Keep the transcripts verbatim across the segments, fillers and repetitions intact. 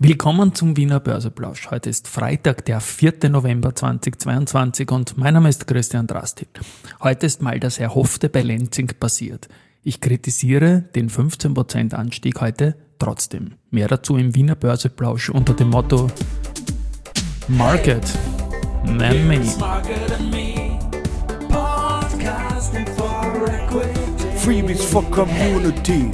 Willkommen zum Wiener Börseplausch. Heute ist Freitag, der vierter November zweitausendzweiundzwanzig und mein Name ist Christian Drastil. Heute ist mal das Erhoffte bei Lenzing passiert. Ich kritisiere den fünfzehn Prozent Anstieg heute trotzdem. Mehr dazu im Wiener Börseplausch unter dem Motto Market, Man Me. Freebies for Community.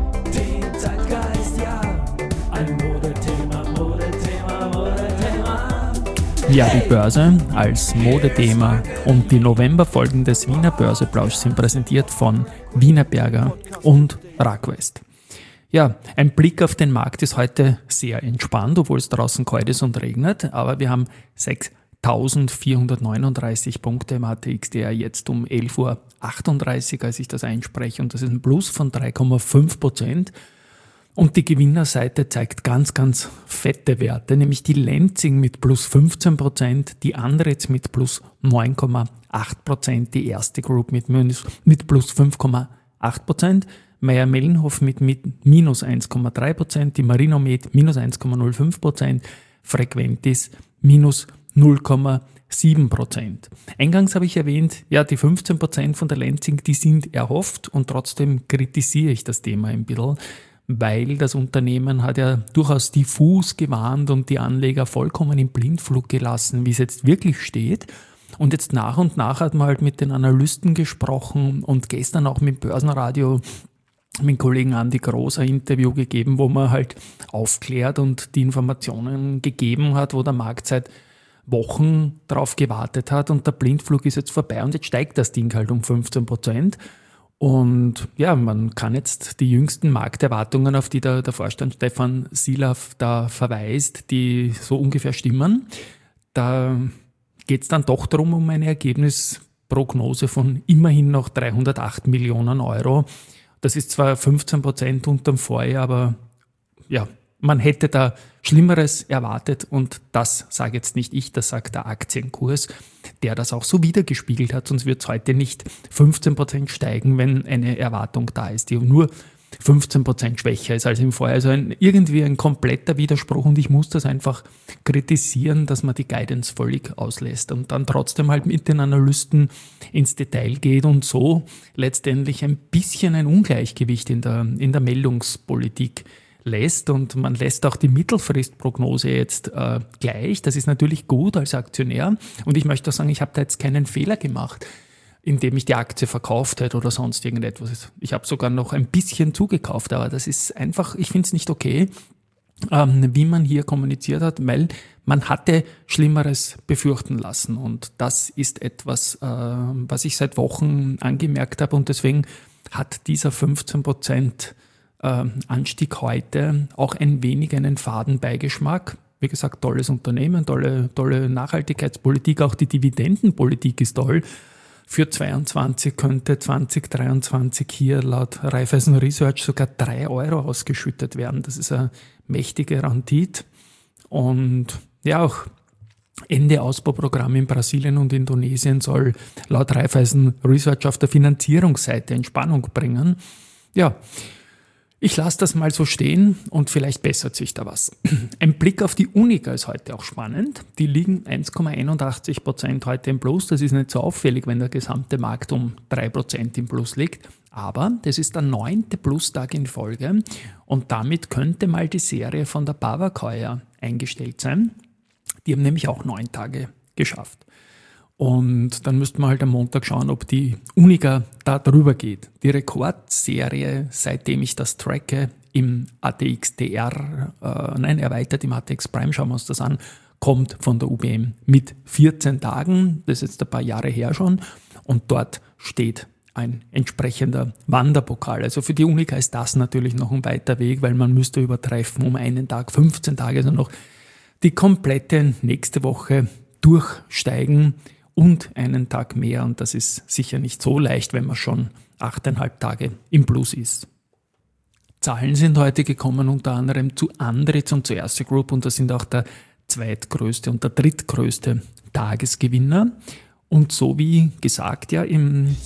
Ja, die Börse als Modethema und die Novemberfolgen des Wiener Börseplausch sind präsentiert von Wienerberger und Rackwest. Ja, ein Blick auf den Markt ist heute sehr entspannt, obwohl es draußen kalt ist und regnet, aber wir haben sechstausendvierhundertneununddreißig Punkte im A T X, der jetzt um elf Uhr achtunddreißig, als ich das einspreche, und das ist ein Plus von drei Komma fünf Prozent. Und die Gewinnerseite zeigt ganz, ganz fette Werte, nämlich die Lenzing mit plus fünfzehn Prozent, die Andritz mit plus neun Komma acht Prozent, die erste Group mit, minus, mit plus fünf Komma acht Prozent, Mayr-Melnhof mit, mit minus eins Komma drei Prozent, die Marinomed minus eins Komma null fünf Prozent, Frequentis minus null Komma sieben Prozent. Eingangs habe ich erwähnt, ja, die fünfzehn Prozent von der Lenzing, die sind erhofft und trotzdem kritisiere ich das Thema ein bisschen, weil das Unternehmen hat ja durchaus diffus gewarnt und die Anleger vollkommen im Blindflug gelassen, wie es jetzt wirklich steht. Und jetzt nach und nach hat man halt mit den Analysten gesprochen und gestern auch mit Börsenradio mit dem Kollegen Andi Groß ein Interview gegeben, wo man halt aufklärt und die Informationen gegeben hat, wo der Markt seit Wochen drauf gewartet hat und der Blindflug ist jetzt vorbei und jetzt steigt das Ding halt um fünfzehn Prozent. Und ja, man kann jetzt die jüngsten Markterwartungen, auf die der, der Vorstand Stefan Silaff da verweist, die so ungefähr stimmen. Da geht es dann doch darum, um eine Ergebnisprognose von immerhin noch dreihundertacht Millionen Euro. Das ist zwar fünfzehn Prozent unterm Vorjahr, aber ja, man hätte da Schlimmeres erwartet und das sage jetzt nicht ich, das sagt der Aktienkurs, der das auch so wiedergespiegelt hat, sonst wird es heute nicht fünfzehn Prozent steigen, wenn eine Erwartung da ist, die nur fünfzehn Prozent schwächer ist als im Vorjahr. Also ein, irgendwie ein kompletter Widerspruch und ich muss das einfach kritisieren, dass man die Guidance völlig auslässt und dann trotzdem halt mit den Analysten ins Detail geht und so letztendlich ein bisschen ein Ungleichgewicht in der, in der Meldungspolitik lässt und man lässt auch die Mittelfristprognose jetzt äh, gleich. Das ist natürlich gut als Aktionär und ich möchte auch sagen, ich habe da jetzt keinen Fehler gemacht, indem ich die Aktie verkauft hätte oder sonst irgendetwas. Ich habe sogar noch ein bisschen zugekauft, aber das ist einfach, ich finde es nicht okay, ähm, wie man hier kommuniziert hat, weil man hatte Schlimmeres befürchten lassen und das ist etwas, äh, was ich seit Wochen angemerkt habe und deswegen hat dieser fünfzehn Prozent Anstieg heute auch ein wenig einen faden Beigeschmack. Wie gesagt, tolles Unternehmen, tolle, tolle Nachhaltigkeitspolitik, auch die Dividendenpolitik ist toll. Für zweiundzwanzig könnte zwanzig dreiundzwanzig hier laut Raiffeisen Research sogar drei Euro ausgeschüttet werden. Das ist eine mächtige Rendite. Und ja, auch Ende Ausbauprogramm in Brasilien und Indonesien soll laut Raiffeisen Research auf der Finanzierungsseite Entspannung bringen. Ja, ich lasse das mal so stehen und vielleicht bessert sich da was. Ein Blick auf die Unica ist heute auch spannend. Die liegen eins Komma einundachtzig Prozent heute im Plus. Das ist nicht so auffällig, wenn der gesamte Markt um drei Prozent im Plus liegt. Aber das ist der neunte Plustag in Folge und damit könnte mal die Serie von der Bavacor eingestellt sein. Die haben nämlich auch neun Tage geschafft. Und dann müsste man halt am Montag schauen, ob die Unica da drüber geht. Die Rekordserie, seitdem ich das tracke, im A T X T R, äh, nein, erweitert im A T X Prime, schauen wir uns das an, kommt von der U B M mit vierzehn Tagen, das ist jetzt ein paar Jahre her schon, und dort steht ein entsprechender Wanderpokal. Also für die Unica ist das natürlich noch ein weiter Weg, weil man müsste übertreffen um einen Tag, fünfzehn Tage, also noch die komplette nächste Woche durchsteigen und einen Tag mehr. Und das ist sicher nicht so leicht, wenn man schon achteinhalb Tage im Plus ist. Zahlen sind heute gekommen, unter anderem zu Andritz und zur Erste Group und das sind auch der zweitgrößte und der drittgrößte Tagesgewinner. Und so wie gesagt ja im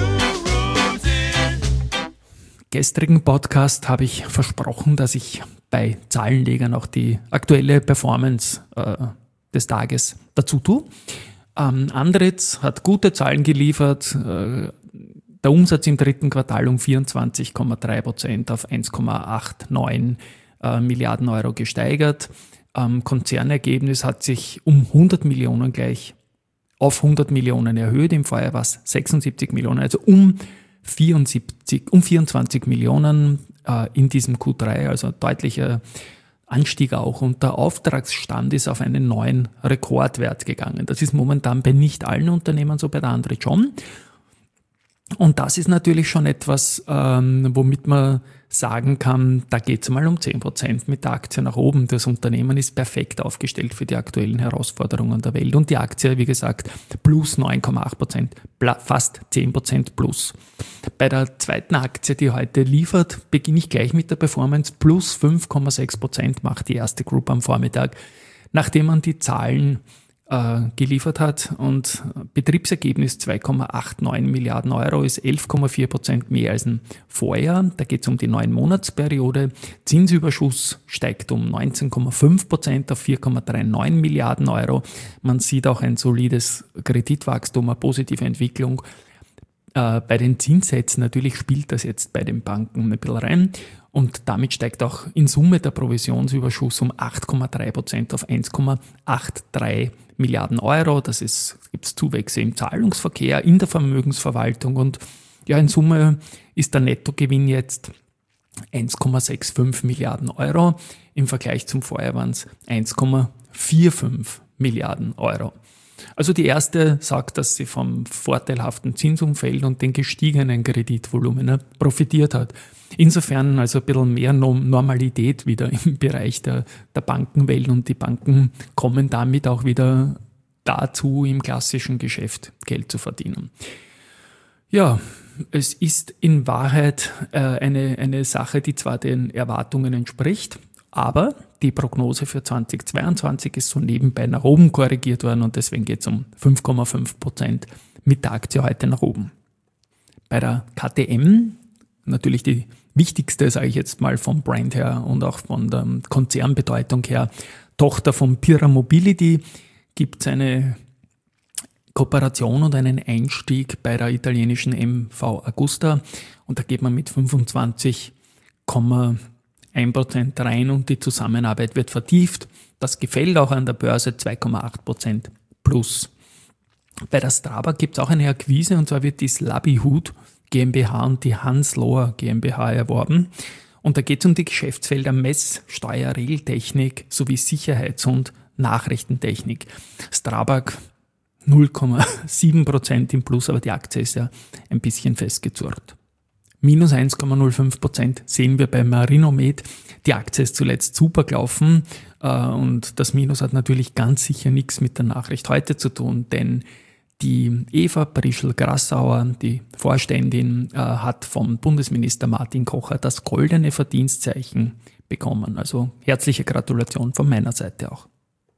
gestrigen Podcast habe ich versprochen, dass ich bei Zahlenlegern auch die aktuelle Performance äh, des Tages dazu tue. Ähm, Andritz hat gute Zahlen geliefert. Äh, der Umsatz im dritten Quartal um vierundzwanzig Komma drei Prozent auf eins Komma neunundachtzig äh, Milliarden Euro gesteigert. Ähm, Konzernergebnis hat sich um hundert Millionen gleich auf hundert Millionen erhöht. Im Vorjahr war es sechsundsiebzig Millionen, also um, vierundsiebzig, um vierundzwanzig Millionen äh, in diesem Q drei, also deutlicher Anstieg auch. Und der Auftragsstand ist auf einen neuen Rekordwert gegangen. Das ist momentan bei nicht allen Unternehmen so, bei der Andritz schon. Und das ist natürlich schon etwas, ähm, womit man sagen kann, da geht es mal um zehn Prozent mit der Aktie nach oben. Das Unternehmen ist perfekt aufgestellt für die aktuellen Herausforderungen der Welt. Und die Aktie, wie gesagt, plus neun Komma acht Prozent, fast zehn Prozent plus. Bei der zweiten Aktie, die heute liefert, beginne ich gleich mit der Performance. Plus fünf Komma sechs Prozent macht die erste Group am Vormittag, nachdem man die Zahlen äh, geliefert hat. Und Betriebsergebnis zwei Komma neunundachtzig Milliarden Euro ist elf Komma vier Prozent mehr als im Vorjahr. Da geht es um die neun Monatsperiode. Zinsüberschuss steigt um neunzehn Komma fünf Prozent auf vier Komma neununddreißig Milliarden Euro. Man sieht auch ein solides Kreditwachstum, eine positive Entwicklung. Äh, bei den Zinssätzen natürlich spielt das jetzt bei den Banken ein bisschen rein. Und damit steigt auch in Summe der Provisionsüberschuss um acht Komma drei Prozent auf eins Komma dreiundachtzig Milliarden Euro. Das ist, gibt es Zuwächse im Zahlungsverkehr, in der Vermögensverwaltung und ja, in Summe ist der Nettogewinn jetzt eins Komma fünfundsechzig Milliarden Euro. Im Vergleich zum Vorjahr waren es eins Komma fünfundvierzig Milliarden Euro. Also die erste sagt, dass sie vom vorteilhaften Zinsumfeld und den gestiegenen Kreditvolumina profitiert hat. Insofern also ein bisschen mehr Normalität wieder im Bereich der, der Bankenwelt und die Banken kommen damit auch wieder dazu, im klassischen Geschäft Geld zu verdienen. Ja, es ist in Wahrheit äh, eine, eine Sache, die zwar den Erwartungen entspricht, aber die Prognose für zweitausendzweiundzwanzig ist so nebenbei nach oben korrigiert worden und deswegen geht es um fünf Komma fünf Prozent mit der Aktie heute nach oben. Bei der K T M, natürlich die wichtigste, sage ich jetzt mal vom Brand her und auch von der Konzernbedeutung her, Tochter von Pira Mobility, gibt es eine Kooperation und einen Einstieg bei der italienischen M V Agusta und da geht man mit fünfundzwanzig Komma ein Prozent rein und die Zusammenarbeit wird vertieft. Das gefällt auch an der Börse, zwei Komma acht Prozent plus. Bei der Strabag gibt es auch eine Akquise und zwar wird die Slabihut GmbH und die Hans Lohr GmbH erworben. Und da geht es um die Geschäftsfelder Mess, Steuer, Regeltechnik sowie Sicherheits- und Nachrichtentechnik. Strabag null Komma sieben Prozent im Plus, aber die Aktie ist ja ein bisschen festgezurrt. Minus eins Komma null fünf Prozent sehen wir bei Marinomed. Die Aktie ist zuletzt super gelaufen und das Minus hat natürlich ganz sicher nichts mit der Nachricht heute zu tun, denn die Eva Prischl-Grassauer, die Vorständin, hat vom Bundesminister Martin Kocher das goldene Verdienstzeichen bekommen. Also herzliche Gratulation von meiner Seite auch.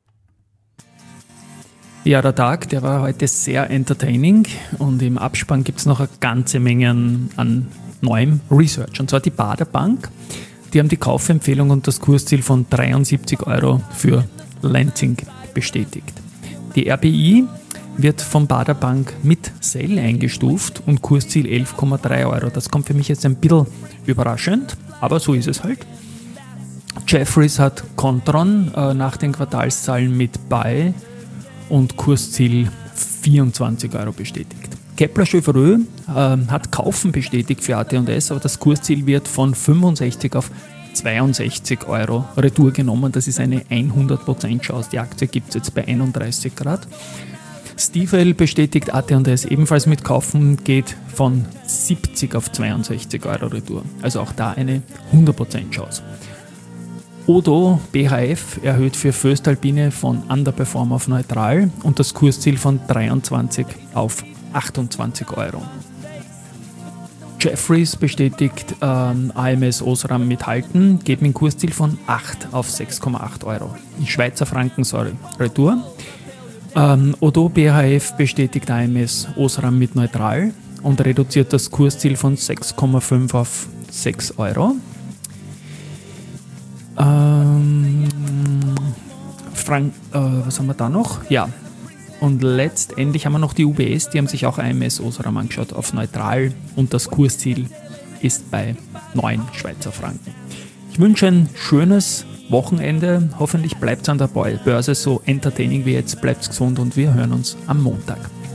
Ja, der Tag, der war heute sehr entertaining und im Abspann gibt es noch eine ganze Menge an, an neuem Research. Und zwar die Baader Bank, die haben die Kaufempfehlung und das Kursziel von dreiundsiebzig Euro für Lenzing bestätigt. Die R B I wird von Baader Bank mit Sell eingestuft und Kursziel elf Komma drei Euro. Das kommt für mich jetzt ein bisschen überraschend, aber so ist es halt. Jefferies hat Kontron äh, nach den Quartalszahlen mit Buy und Kursziel vierundzwanzig Euro bestätigt. Kepler Chevreux äh, hat Kaufen bestätigt für A T und S, aber das Kursziel wird von fünfundsechzig auf zweiundsechzig Euro retour genommen. Das ist eine hundert Prozent Chance. Die Aktie gibt es jetzt bei einunddreißig Grad. Stifel bestätigt A T und S ebenfalls mit Kaufen, geht von siebzig auf zweiundsechzig Euro retour. Also auch da eine hundert Prozent Chance. Odo B H F erhöht für Voestalpine von Underperform auf Neutral und das Kursziel von dreiundzwanzig auf achtundzwanzig Euro. Jefferies bestätigt ähm, A M S Osram mit Halten, geht mit dem Kursziel von acht auf sechs Komma acht Euro. Die Schweizer Franken, sorry, Retour. Ähm, Odo B H F bestätigt A M S Osram mit Neutral und reduziert das Kursziel von sechs Komma fünf auf sechs Euro. Ähm, Frank, äh, was haben wir da noch? Ja, und letztendlich haben wir noch die U B S, die haben sich auch I M S Osram angeschaut auf neutral und das Kursziel ist bei neun Schweizer Franken. Ich wünsche ein schönes Wochenende. Hoffentlich bleibt es an der Börse so entertaining wie jetzt. Bleibt gesund und wir hören uns am Montag.